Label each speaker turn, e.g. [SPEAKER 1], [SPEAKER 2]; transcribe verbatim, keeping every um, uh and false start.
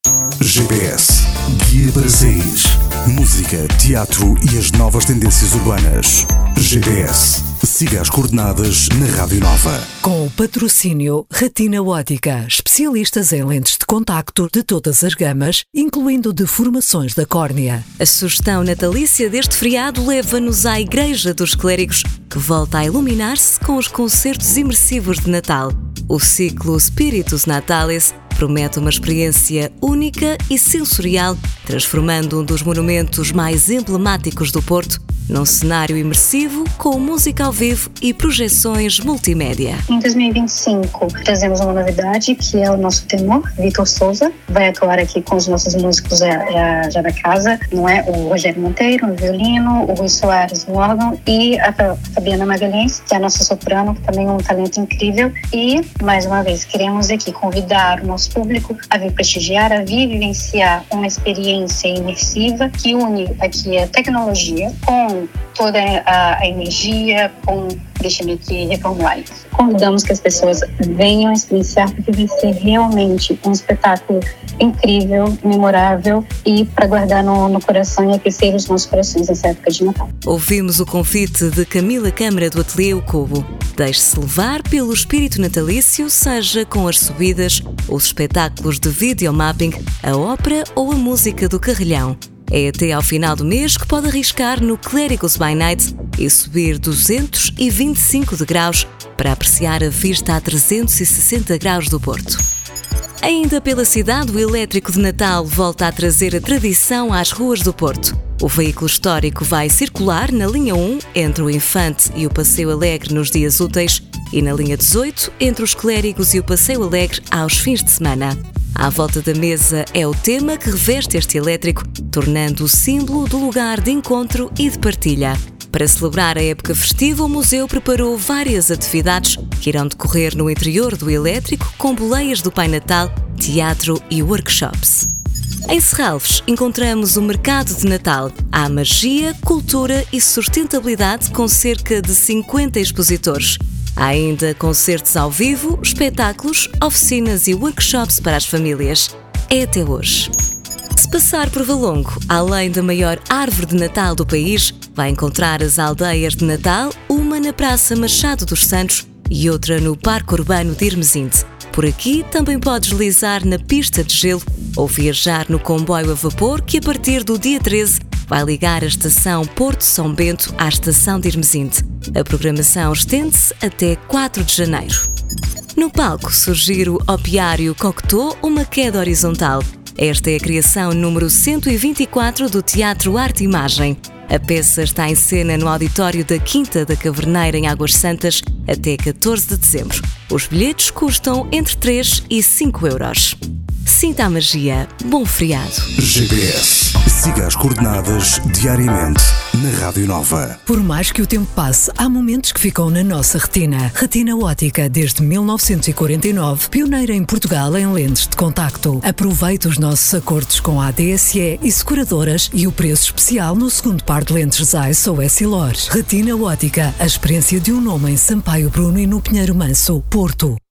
[SPEAKER 1] G P S, guia para sair. Música, teatro e as novas tendências urbanas. G P S, siga as coordenadas na Rádio Nova.
[SPEAKER 2] Com o patrocínio Retina Ótica, especialistas em lentes de contacto de todas as gamas, incluindo deformações da córnea.
[SPEAKER 3] A sugestão natalícia deste feriado leva-nos à Igreja dos Clérigos, que volta a iluminar-se com os concertos imersivos de Natal. O ciclo Spiritus Natalis promete uma experiência única e sensorial, transformando um dos monumentos mais emblemáticos do Porto num cenário imersivo com música ao vivo e projeções multimédia.
[SPEAKER 4] Em dois mil e vinte e cinco, trazemos uma novidade, que é o nosso tenor, Vitor Souza. Vai atuar aqui com os nossos músicos já, já, já da casa, não é? O Rogério Monteiro no violino, o Rui Soares no órgão e a Fabiana Magalhães, que é a nossa soprano, que também é um talento incrível. E, mais uma vez, queremos aqui convidar o nosso público a vir prestigiar, a vir vivenciar uma experiência imersiva que une aqui a tecnologia com toda a, a energia, com, deixa-me aqui reformular isso. Convidamos que as pessoas venham experienciar, porque vai ser realmente um espetáculo incrível, memorável e para guardar no, no coração e aquecer os nossos corações nessa época de Natal.
[SPEAKER 3] Ouvimos o convite de Camila Câmara do Ateliê O Cubo. Deixe-se levar pelo espírito natalício, seja com as subidas, os espetáculos de videomapping, a ópera ou a música do carrilhão. É até ao final do mês que pode arriscar no Clérigos by Night e subir duzentos e vinte e cinco degraus para apreciar a vista a trezentos e sessenta graus do Porto. Ainda pela cidade, o Elétrico de Natal volta a trazer a tradição às ruas do Porto. O veículo histórico vai circular na linha um, entre o Infante e o Passeio Alegre nos dias úteis, e na linha dezoito, entre os Clérigos e o Passeio Alegre aos fins de semana. À volta da mesa é o tema que reveste este elétrico, tornando o símbolo do lugar de encontro e de partilha. Para celebrar a época festiva, o museu preparou várias atividades que irão decorrer no interior do elétrico, com boleias do Pai Natal, teatro e workshops. Em Serralves encontramos o Mercado de Natal. Há magia, cultura e sustentabilidade com cerca de cinquenta expositores. Há ainda concertos ao vivo, espetáculos, oficinas e workshops para as famílias. É até hoje. Se passar por Valongo, além da maior árvore de Natal do país, vai encontrar as aldeias de Natal, uma na Praça Machado dos Santos e outra no Parque Urbano de Irmesinde. Por aqui também pode deslizar na pista de gelo ou viajar no comboio a vapor que a partir do dia treze vai ligar a estação Porto São Bento à estação de Irmesinde. A programação estende-se até quatro de janeiro. No palco surgir o Opiário Cocteau, uma queda horizontal. Esta é a criação número cento e vinte e quatro do Teatro Arte Imagem. A peça está em cena no auditório da Quinta da Caverneira, em Águas Santas, até catorze de dezembro. Os bilhetes custam entre três e cinco euros. Sinta a magia. Bom feriado.
[SPEAKER 1] G P S, siga as coordenadas diariamente na Rádio Nova.
[SPEAKER 2] Por mais que o tempo passe, há momentos que ficam na nossa retina. Retina Ótica, desde mil novecentos e quarenta e nove, pioneira em Portugal em lentes de contacto. Aproveite os nossos acordos com a A D S E e seguradoras e o preço especial no segundo par de lentes Zeiss ou Essilor. Retina Ótica, a experiência de um nome em Sampaio Bruno e no Pinheiro Manso, Porto.